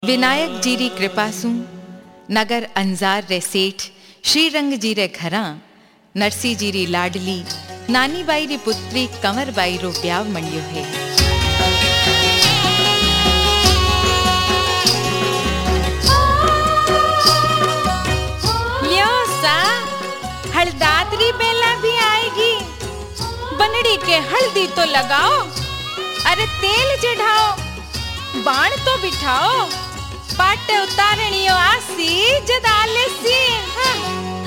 विनायक जी री कृपा सु नगर अंजार रे सेठ श्रीरंग जी रे घरां नरसी जी री लाडली नानी बाई री पुत्री कंवर बाई रो ब्याव मण्यो है। लियो सा हलदातरी बेला भी आएगी, बनड़ी के हल्दी तो लगाओ, अरे तेल चढ़ाओ, बाण तो बिठाओ, पाटे उतारणियो आसी जद आलेसी। हाँ।